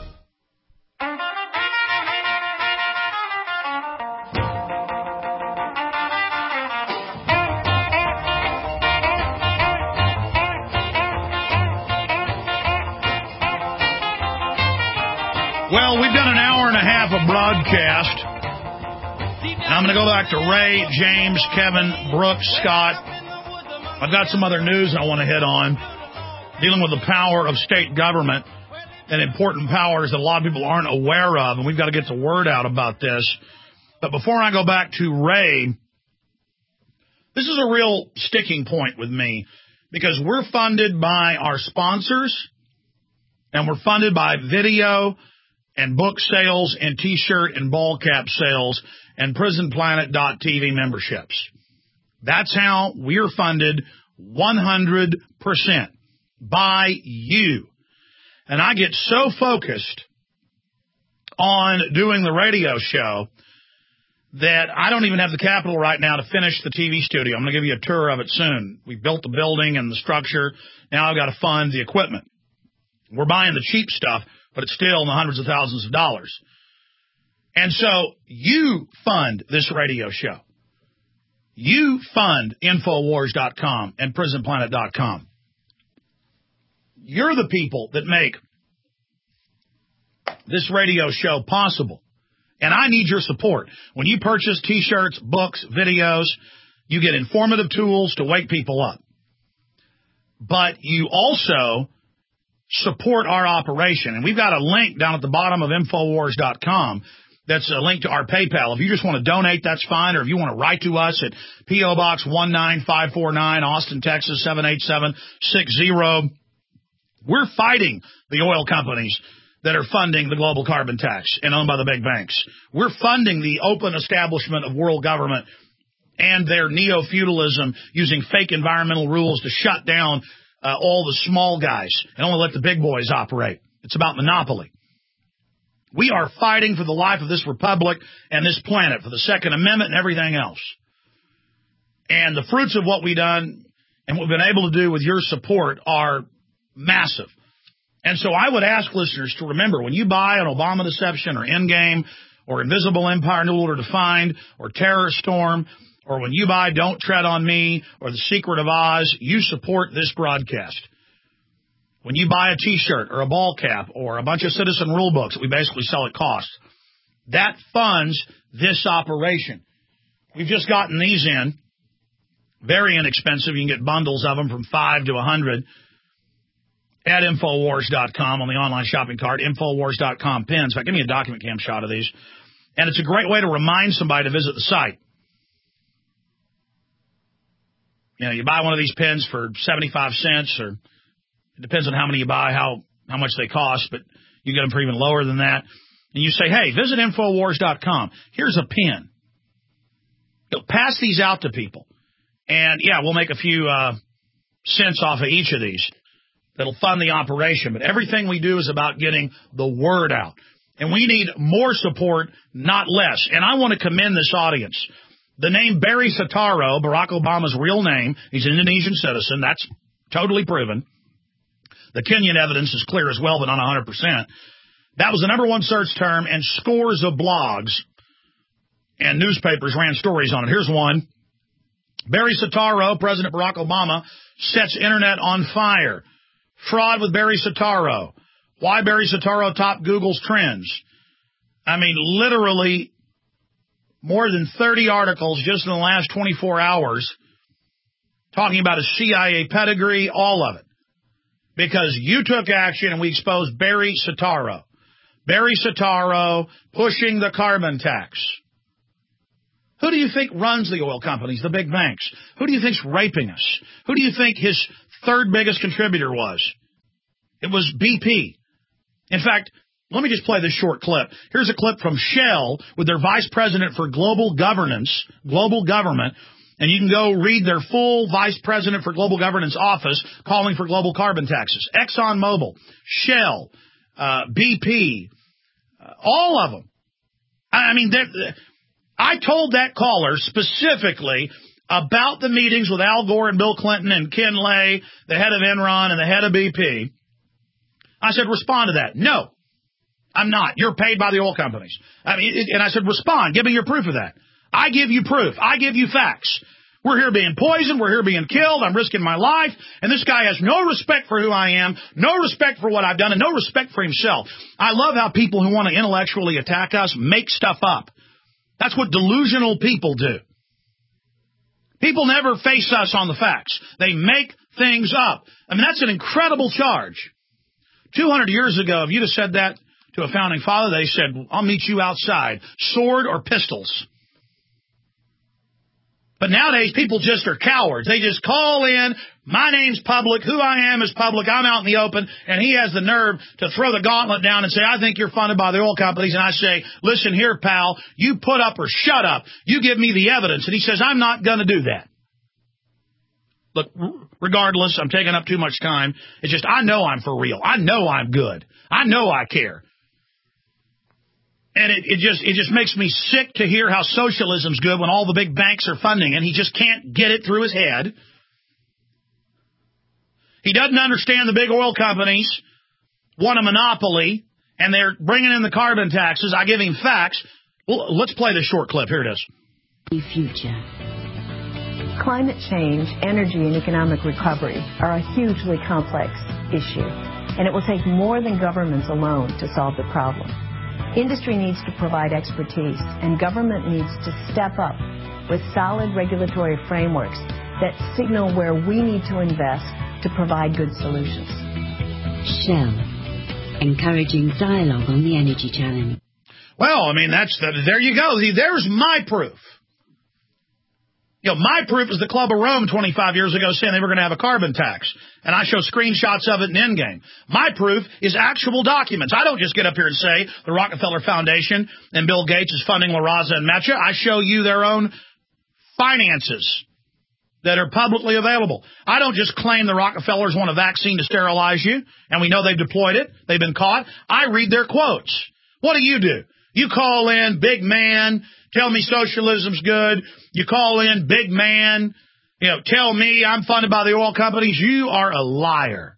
Well, we've done an hour and a half of broadcast. I'm going to go back to Ray, James, Kevin, Brooks, Scott. I've got some other news I want to hit on, dealing with the power of state government and important powers that a lot of people aren't aware of, and we've got to get the word out about this. But before I go back to Ray, this is a real sticking point with me, because we're funded by our sponsors, and we're funded by video and book sales and T-shirt and ball cap sales and PrisonPlanet.tv memberships. That's how we're funded 100% by you. And I get so focused on doing the radio show that I don't even have the capital right now to finish the TV studio. I'm going to give you a tour of it soon. We built the building and the structure. Now I've got to fund the equipment. We're buying the cheap stuff, but it's still in the hundreds of thousands of dollars. And so you fund this radio show. You fund Infowars.com and PrisonPlanet.com. You're the people that make this radio show possible. And I need your support. When you purchase T-shirts, books, videos, you get informative tools to wake people up. But you also support our operation. And we've got a link down at the bottom of Infowars.com that's a link to our PayPal. If you just want to donate, that's fine. Or if you want to write to us at P.O. Box 19549, Austin, Texas 78760. We're fighting the oil companies that are funding the global carbon tax and owned by the big banks. We're funding the open establishment of world government and their neo-feudalism using fake environmental rules to shut down all the small guys and only let the big boys operate. It's about monopoly. We are fighting for the life of this republic and this planet, for the Second Amendment and everything else. And the fruits of what we've done and what we've been able to do with your support are massive. And so I would ask listeners to remember, when you buy an Obama Deception or Endgame or Invisible Empire, New Order Defined or Terror Storm, or when you buy Don't Tread on Me or The Secret of Oz, you support this broadcast. When you buy a T-shirt or a ball cap or a bunch of Citizen Rule books that we basically sell at cost, that funds this operation. We've just gotten these in. Very inexpensive. You can get bundles of them from $5 to $100 at Infowars.com on the online shopping cart, Infowars.com pins. In fact, give me a document cam shot of these. And it's a great way to remind somebody to visit the site. You know, you buy one of these pins for 75 cents, or it depends on how many you buy, how much they cost, but you get them for even lower than that. And you say, hey, visit Infowars.com. Here's a pin. You'll pass these out to people. And, yeah, we'll make a few cents off of each of these. That'll fund the operation. But everything we do is about getting the word out. And we need more support, not less. And I want to commend this audience. The name Barry Soetoro, Barack Obama's real name, he's an Indonesian citizen. That's totally proven. The Kenyan evidence is clear as well, but not 100%. That was the number one search term, and scores of blogs and newspapers ran stories on it. Here's one. Barry Soetoro, President Barack Obama, sets internet on fire. Fraud with Barry Soetoro. Why Barry Soetoro topped Google's trends. I mean, literally more than 30 articles just in the last 24 hours talking about his CIA pedigree, all of it. Because you took action and we exposed Barry Soetoro. Barry Soetoro pushing the carbon tax. Who do you think runs the oil companies, the big banks? Who do you think's raping us? Who do you think his third biggest contributor was? It was BP. In fact, let me just play this short clip. Here's a clip from Shell with their vice president for global governance, global government, and you can go read their full vice president for global governance office calling for global carbon taxes. ExxonMobil, Shell, BP, all of them. I mean, I told that caller specifically about the meetings with Al Gore and Bill Clinton and Ken Lay, the head of Enron and the head of BP. I said, respond to that. No, I'm not. You're paid by the oil companies. I mean, and I said, respond. Give me your proof of that. I give you proof. I give you facts. We're here being poisoned. We're here being killed. I'm risking my life. And this guy has no respect for who I am, no respect for what I've done, and no respect for himself. I love how people who want to intellectually attack us make stuff up. That's what delusional people do. People never face us on the facts. They make things up. I mean, that's an incredible charge. 200 years ago, if you'd have said that to a founding father, they said, I'll meet you outside, sword or pistols. But nowadays, people just are cowards. They just call in, my name's public, who I am is public, I'm out in the open, and he has the nerve to throw the gauntlet down and say, I think you're funded by the oil companies. And I say, listen here, pal, you put up or shut up. You give me the evidence. And he says, I'm not going to do that. Look, regardless, I'm taking up too much time. It's just, I know I'm for real. I know I'm good. I know I care. And it just makes me sick to hear how socialism's good when all the big banks are funding, and he just can't get it through his head. He doesn't understand the big oil companies want a monopoly, and they're bringing in the carbon taxes. I give him facts. Well, let's play this short clip. Here it is. Future. Climate change, energy, and economic recovery are a hugely complex issue, and it will take more than governments alone to solve the problem. Industry needs to provide expertise, and government needs to step up with solid regulatory frameworks that signal where we need to invest to provide good solutions. Shell, encouraging dialogue on the energy challenge. Well, I mean, there you go. There's my proof. My proof is the Club of Rome 25 years ago saying they were going to have a carbon tax. And I show screenshots of it in Endgame. My proof is actual documents. I don't just get up here and say the Rockefeller Foundation and Bill Gates is funding La Raza and Metcha. I show you their own finances that are publicly available. I don't just claim the Rockefellers want a vaccine to sterilize you, and we know they've deployed it. They've been caught. I read their quotes. What do? You call in, big man, tell me socialism's good. You call in, big man, tell me I'm funded by the oil companies. You are a liar.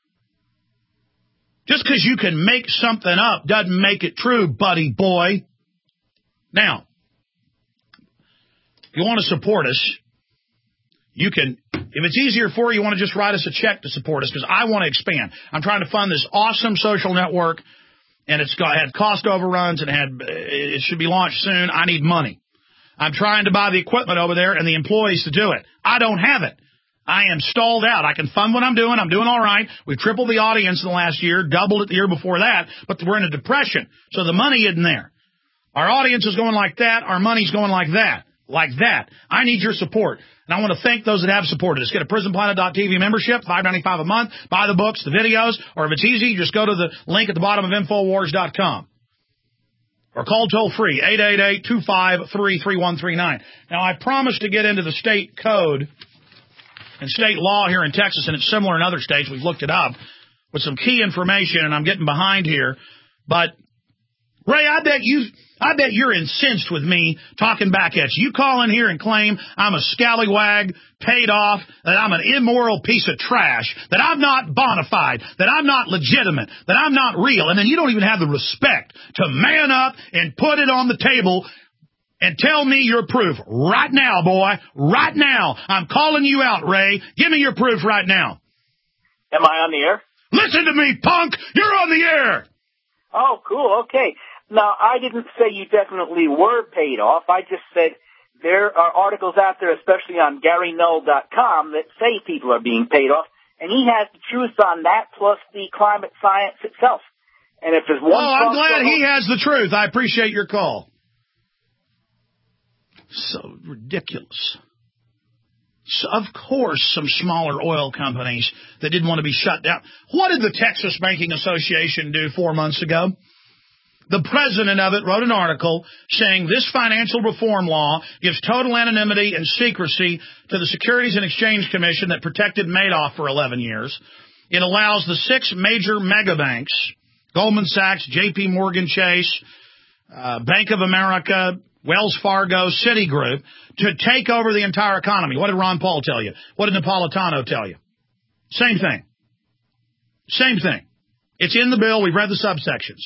Just because you can make something up doesn't make it true, buddy boy. Now, if you want to support us, you can, if it's easier for you, want to just write us a check to support us, because I want to expand. I'm trying to fund this awesome social network, and it's had cost overruns, and it should be launched soon. I need money. I'm trying to buy the equipment over there and the employees to do it. I don't have it. I am stalled out. I can fund what I'm doing. I'm doing all right. We've tripled the audience in the last year, doubled it the year before that, but we're in a depression, so the money isn't there. Our audience is going like that. Our money's going like that. Like that. I need your support. And I want to thank those that have supported us. Get a PrisonPlanet.tv membership, $5.95 a month. Buy the books, the videos, or if it's easy, just go to the link at the bottom of Infowars.com. Or call toll-free, 888-253-3139. Now, I promised to get into the state code and state law here in Texas, and it's similar in other states. We've looked it up with some key information, and I'm getting behind here. But, Ray, I bet you're incensed with me talking back at you. You call in here and claim I'm a scallywag, paid off, that I'm an immoral piece of trash, that I'm not bona fide, that I'm not legitimate, that I'm not real, and then you don't even have the respect to man up and put it on the table and tell me your proof. Right now, boy. Right now. I'm calling you out, Ray. Give me your proof right now. Am I on the air? Listen to me, punk. You're on the air. Oh, cool. Okay. Now, I didn't say you definitely were paid off. I just said there are articles out there, especially on GaryNull.com, that say people are being paid off. And he has the truth on that, plus the climate science itself. And if there's one... I'm glad he has the truth. I appreciate your call. So ridiculous. So, of course, some smaller oil companies that didn't want to be shut down. What did the Texas Banking Association do 4 months ago? The president of it wrote an article saying this financial reform law gives total anonymity and secrecy to the Securities and Exchange Commission that protected Madoff for 11 years. It allows the 6 major mega banks, Goldman Sachs, J.P. Morgan Chase, Bank of America, Wells Fargo, Citigroup, to take over the entire economy. What did Ron Paul tell you? What did Napolitano tell you? Same thing. Same thing. It's in the bill. We've read the subsections.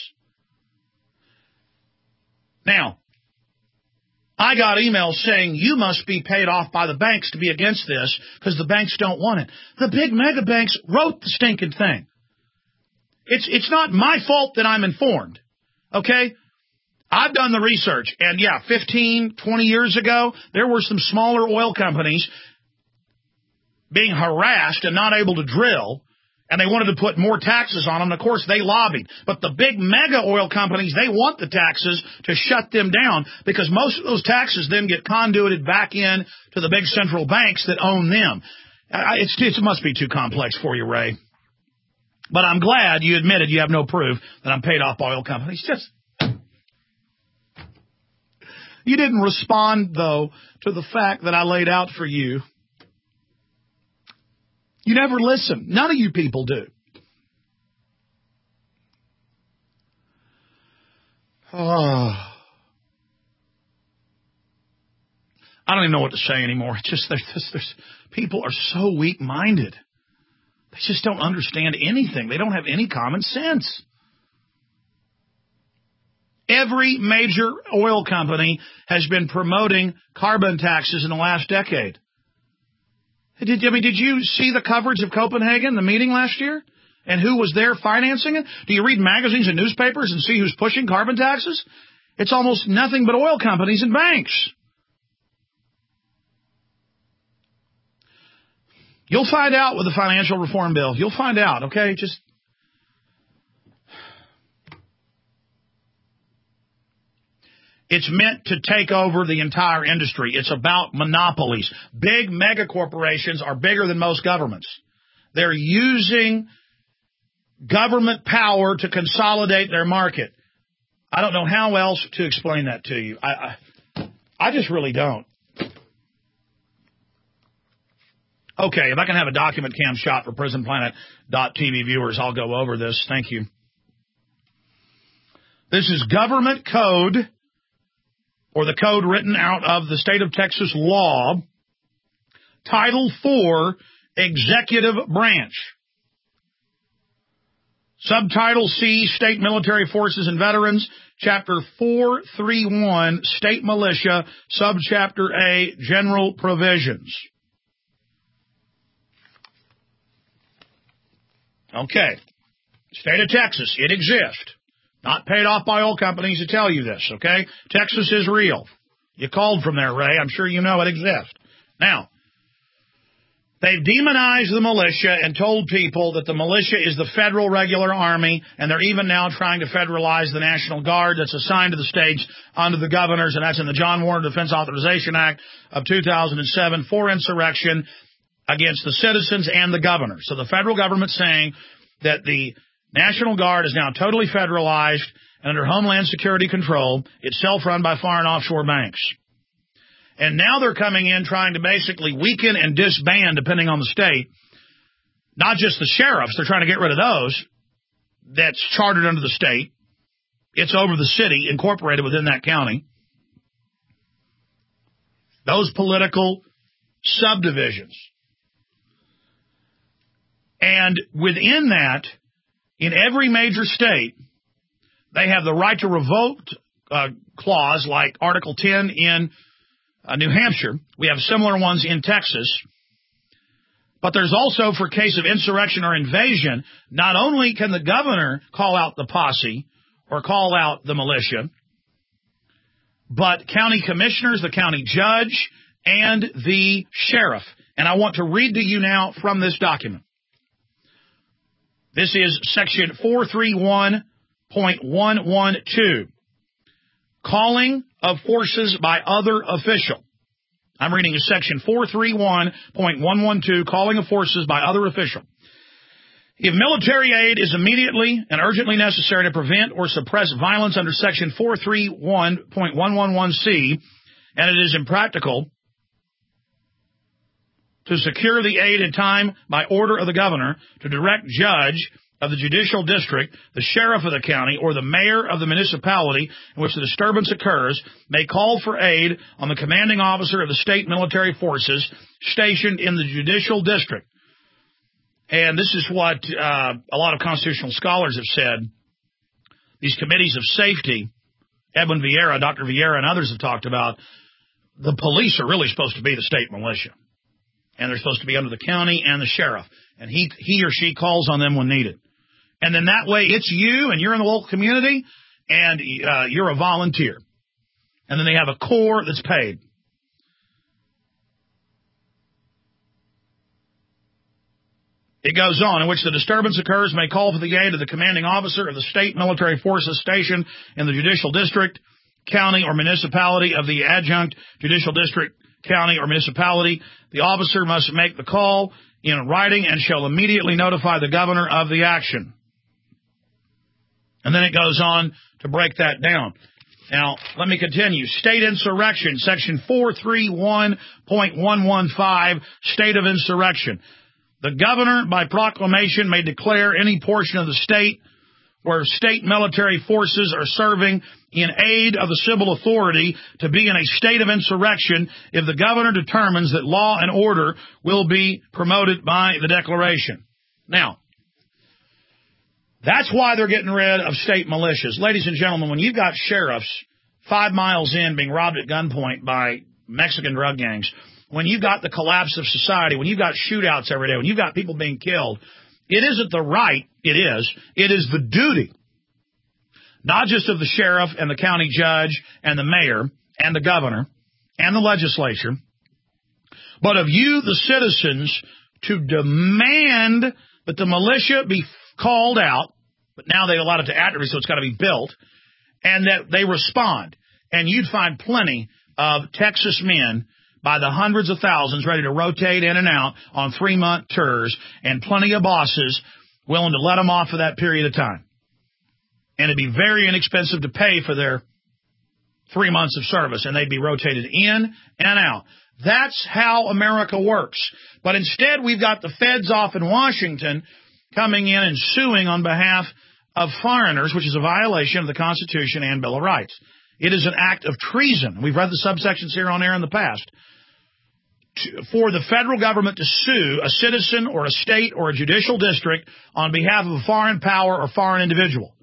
Now, I got emails saying you must be paid off by the banks to be against this because the banks don't want it. The big mega banks wrote the stinking thing. It's not my fault that I'm informed, okay? I've done the research, and 15, 20 years ago, there were some smaller oil companies being harassed and not able to drill, and they wanted to put more taxes on them. And of course, they lobbied. But the big mega oil companies, they want the taxes to shut them down because most of those taxes then get conduited back in to the big central banks that own them. It must be too complex for you, Ray. But I'm glad you admitted you have no proof that I'm paid off by oil companies. You didn't respond, though, to the fact that I laid out for you. You never listen. None of you people do. Oh. I don't even know what to say anymore. It's just there's people are so weak-minded. They just don't understand anything. They don't have any common sense. Every major oil company has been promoting carbon taxes in the last decade. Did you see the coverage of Copenhagen, the meeting last year, and who was there financing it? Do you read magazines and newspapers and see who's pushing carbon taxes? It's almost nothing but oil companies and banks. You'll find out with the financial reform bill. You'll find out, okay? It's meant to take over the entire industry. It's about monopolies. Big mega corporations are bigger than most governments. They're using government power to consolidate their market. I don't know how else to explain that to you. I just really don't. Okay, if I can have a document cam shot for PrisonPlanet.tv viewers, I'll go over this. Thank you. This is government code, or the code written out of the state of Texas law, Title IV, Executive Branch. Subtitle C, State Military Forces and Veterans, Chapter 431, State Militia, Subchapter A, General Provisions. Okay. State of Texas, it exists. Not paid off by oil companies to tell you this, okay? Texas is real. You called from there, Ray. I'm sure you know it exists. Now, they've demonized the militia and told people that the militia is the federal regular army, and they're even now trying to federalize the National Guard that's assigned to the states under the governors, and that's in the John Warner Defense Authorization Act of 2007 for insurrection against the citizens and the governor. So the federal government's saying that the National Guard is now totally federalized and under Homeland Security control. It's self-run by foreign offshore banks. And now they're coming in trying to basically weaken and disband, depending on the state, not just the sheriffs. They're trying to get rid of those. That's chartered under the state. It's over the city, incorporated within that county. Those political subdivisions. And within that, in every major state, they have the right to revoke clause like Article 10 in New Hampshire. We have similar ones in Texas. But there's also, for case of insurrection or invasion, not only can the governor call out the posse or call out the militia, but county commissioners, the county judge, and the sheriff. And I want to read to you now from this document. This is Section 431.112, calling of forces by other official. I'm reading Section 431.112, calling of forces by other official. If military aid is immediately and urgently necessary to prevent or suppress violence under Section 431.111C, and it is impractical to secure the aid in time by order of the governor, to direct judge of the judicial district, the sheriff of the county, or the mayor of the municipality in which the disturbance occurs, may call for aid on the commanding officer of the state military forces stationed in the judicial district. And this is what a lot of constitutional scholars have said. These committees of safety, Edwin Vieira, Dr. Vieira, and others have talked about, the police are really supposed to be the state militia. And they're supposed to be under the county and the sheriff. And he or she calls on them when needed. And then that way it's you and you're in the local community and you're a volunteer. And then they have a corps that's paid. It goes on, in which the disturbance occurs may call for the aid of the commanding officer of the state military forces stationed in the judicial district, county, or municipality of the adjunct judicial district, county, or municipality. The officer must make the call in writing and shall immediately notify the governor of the action. And then it goes on to break that down. Now, let me continue. State insurrection, Section 431.115, state of insurrection. The governor, by proclamation, may declare any portion of the state where state military forces are serving in aid of the civil authority to be in a state of insurrection if the governor determines that law and order will be promoted by the declaration. Now, that's why they're getting rid of state militias. Ladies and gentlemen, when you've got sheriffs 5 miles in being robbed at gunpoint by Mexican drug gangs, when you've got the collapse of society, when you've got shootouts every day, when you've got people being killed, it isn't the right, it is the duty, not just of the sheriff and the county judge and the mayor and the governor and the legislature, but of you, the citizens, to demand that the militia be called out, but now they allowed it to atrophy, so it's got to be built, and that they respond. and you'd find plenty of Texas men by the hundreds of thousands ready to rotate in and out on 3-month tours, and plenty of bosses willing to let them off for that period of time. And it'd be very inexpensive to pay for their 3 months of service, and they'd be rotated in and out. That's how America works. But instead, we've got the feds off in Washington coming in and suing on behalf of foreigners, which is a violation of the Constitution and Bill of Rights. It is an act of treason. We've read the subsections here on air in the past. For the federal government to sue a citizen or a state or a judicial district on behalf of a foreign power or foreign individual.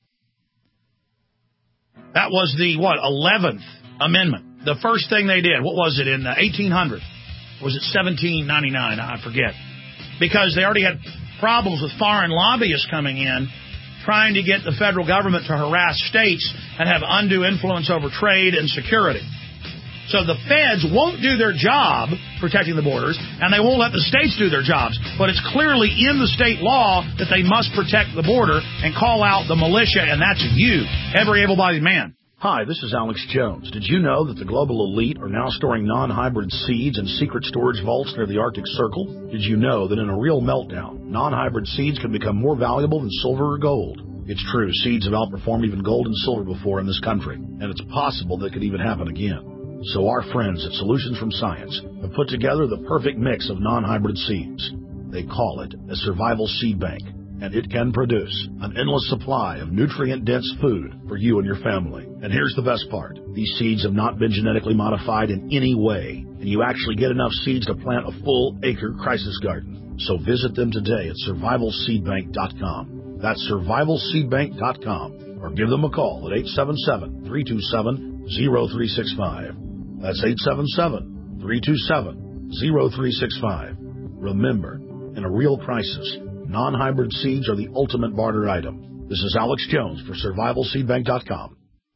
That was the, 11th Amendment. The first thing they did, what was it, in 1800? Was it 1799? I forget. Because they already had problems with foreign lobbyists coming in, trying to get the federal government to harass states and have undue influence over trade and security. So the feds won't do their job protecting the borders, and they won't let the states do their jobs. But it's clearly in the state law that they must protect the border and call out the militia, and that's you, every able-bodied man. Hi, this is Alex Jones. Did you know that the global elite are now storing non-hybrid seeds in secret storage vaults near the Arctic Circle? Did you know that in a real meltdown, non-hybrid seeds can become more valuable than silver or gold? It's true, seeds have outperformed even gold and silver before in this country, and it's possible that could even happen again. So our friends at Solutions from Science have put together the perfect mix of non-hybrid seeds. They call it a survival seed bank, and it can produce an endless supply of nutrient-dense food for you and your family. And here's the best part. These seeds have not been genetically modified in any way, and you actually get enough seeds to plant a full-acre crisis garden. So visit them today at survivalseedbank.com. That's survivalseedbank.com, or give them a call at 877-327-0365. That's 877-327-0365. Remember, in a real crisis, non-hybrid seeds are the ultimate barter item. This is Alex Jones for survivalseedbank.com.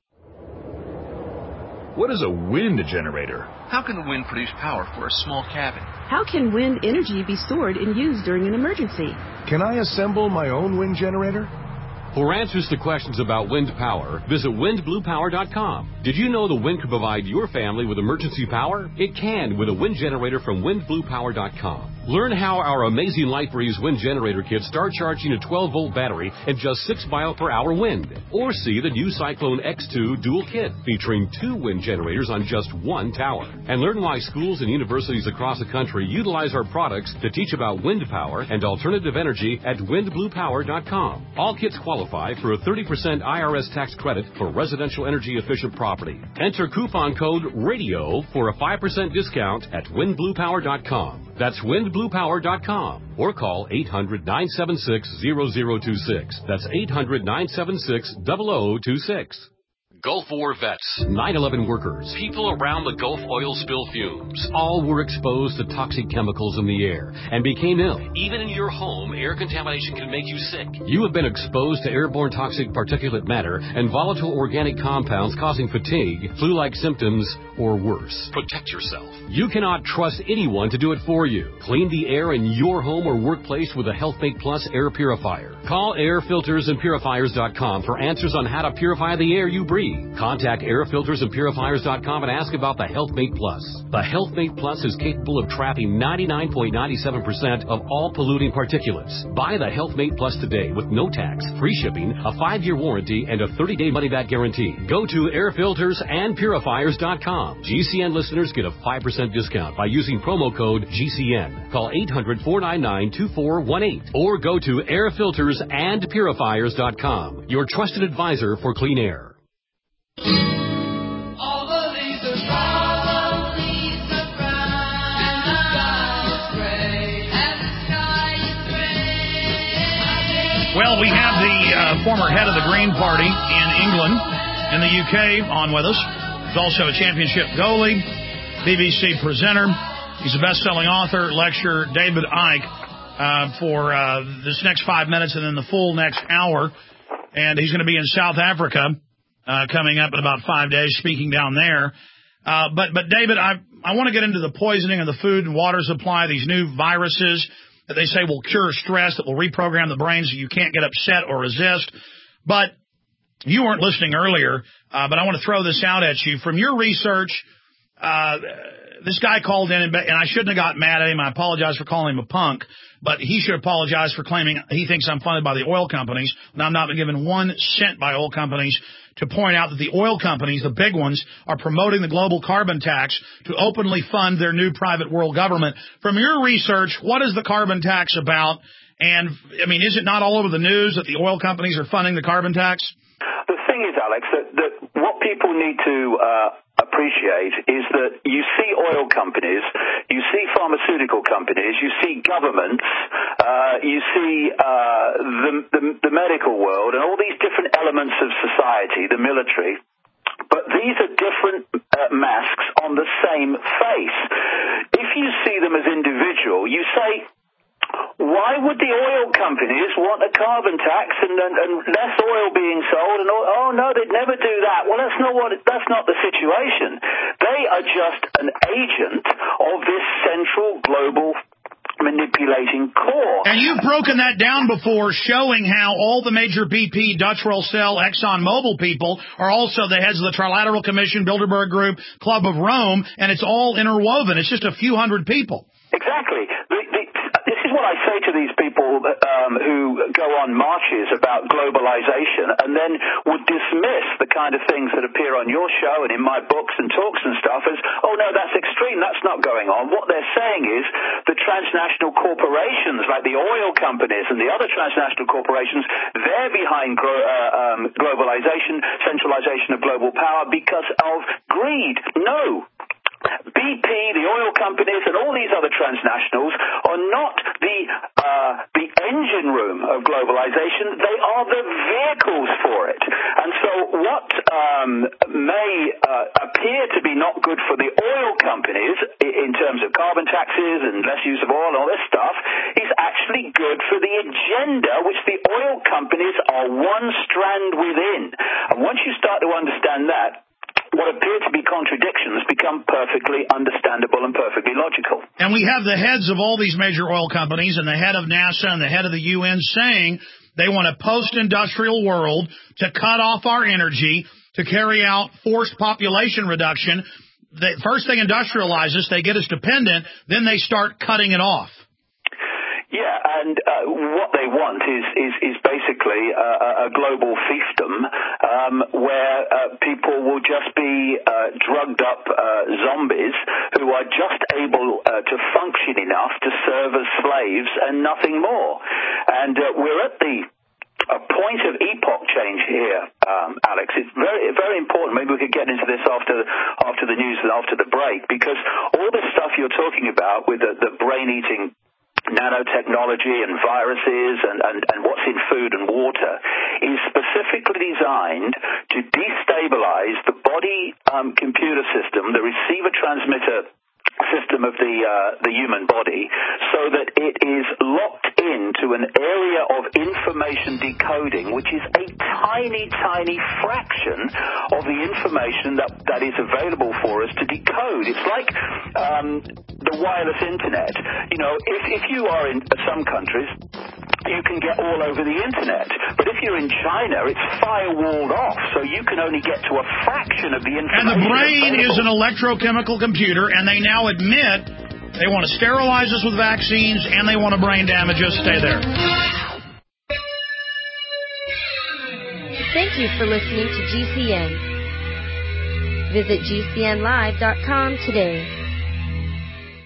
What is a wind generator? How can wind produce power for a small cabin? How can wind energy be stored and used during an emergency? Can I assemble my own wind generator? For answers to questions about wind power, visit windbluepower.com. Did you know the wind could provide your family with emergency power? It can with a wind generator from windbluepower.com. Learn how our amazing LightBreeze wind generator kits start charging a 12-volt battery and just 6 mile-per-hour wind. Or see the new Cyclone X2 dual kit featuring 2 wind generators on just 1 tower. And learn why schools and universities across the country utilize our products to teach about wind power and alternative energy at windbluepower.com. All kits qualify for a 30% IRS tax credit for residential energy-efficient property. Enter coupon code RADIO for a 5% discount at windbluepower.com. That's windbluepower.com, or call 800-976-0026. That's 800-976-0026. Gulf War vets, 9/11 workers, people around the Gulf oil spill fumes, all were exposed to toxic chemicals in the air and became ill. Even in your home, air contamination can make you sick. You have been exposed to airborne toxic particulate matter and volatile organic compounds causing fatigue, flu-like symptoms, or worse. Protect yourself. You cannot trust anyone to do it for you. Clean the air in your home or workplace with a HealthMate Plus air purifier. Call airfiltersandpurifiers.com for answers on how to purify the air you breathe. Contact airfiltersandpurifiers.com and ask about the HealthMate Plus. The HealthMate Plus is capable of trapping 99.97% of all polluting particulates. Buy the HealthMate Plus today with no tax, free shipping, a 5-year warranty, and a 30-day money-back guarantee. Go to airfiltersandpurifiers.com. GCN listeners get a 5% discount by using promo code GCN. Call 800-499-2418 or go to airfiltersandpurifiers.com. Your trusted advisor for clean air. Well, we have the former head of the Green Party in England, in the UK, on with us. He's also a championship goalie, BBC presenter. He's a best-selling author, lecturer, David Icke, for this next 5 minutes and then the full next hour. And he's going to be in South Africa coming up in about 5 days, speaking down there. But David, I want to get into the poisoning of the food and water supply, these new viruses that they say will cure stress, that will reprogram the brain so you can't get upset or resist. But you weren't listening earlier, but I want to throw this out at you. From your research, this guy called in, and I shouldn't have got mad at him. I apologize for calling him a punk, but he should apologize for claiming he thinks I'm funded by the oil companies, and I'm not been given 1 cent by oil companies, to point out that the oil companies, the big ones, are promoting the global carbon tax to openly fund their new private world government. From your research, what is the carbon tax about? And, I mean, is it not all over the news that the oil companies are funding the carbon tax? The thing is, Alex, that what people need to appreciate is that you see oil companies, you see pharmaceutical companies, you see governments, you see the medical world and all these different elements of society, the military. But these are different masks on the same face. If you see them as individual, you say, why would the oil companies want a carbon tax and less oil being sold? And oh no, they'd never do that. Well, that's not the situation. They are just an agent of this central global manipulating core. And you've broken that down before, showing how all the major BP, Dutch Roll Cell, Exxon Mobil people are also the heads of the Trilateral Commission, Bilderberg Group, Club of Rome, and it's all interwoven. It's just a few hundred people. Exactly. This is what I say to these people who go on marches about globalization and then would dismiss the kind of things that appear on your show and in my books and talks and stuff as, oh no, that's extreme, that's not going on. What they're saying is the transnational corporations like the oil companies and the other transnational corporations, they're behind globalization, centralization of global power because of greed. No. BP, the oil companies, and all these other transnationals are not the engine room of globalization. They are the vehicles for it. And so what may appear to be not good for the oil companies in terms of carbon taxes and less use of oil and all this stuff is actually good for the agenda, which the oil companies are one strand within. And once you start to understand that, what appear to be contradictions become perfectly understandable and perfectly logical. And we have the heads of all these major oil companies and the head of NASA and the head of the UN saying they want a post-industrial world to cut off our energy, to carry out forced population reduction. First they industrialize us, they get us dependent, then they start cutting it off. Yeah, and what they want is basically a global fiefdom where people will just be drugged up zombies who are just able to function enough to serve as slaves and nothing more. And we're at a point of epoch change here, Alex. It's very, very important. Maybe we could get into this after the news and after the break, because all this stuff you're talking about with the brain-eating nanotechnology and viruses and what's in food and water is specifically designed to destabilize the body computer system, the receiver-transmitter system of the human body, so that it is locked into an area of information decoding, which is a tiny, tiny fraction of the information that is available for us to decode. It's like the wireless internet. You know, if you are in some countries, you can get all over the internet. But if you're in China, it's firewalled off, so you can only get to a fraction of the information. And the brain available. is an electrochemical computer, and they now admit they want to sterilize us with vaccines, and they want to brain damage us. Stay there. Thank you for listening to GCN. Visit GCNlive.com today.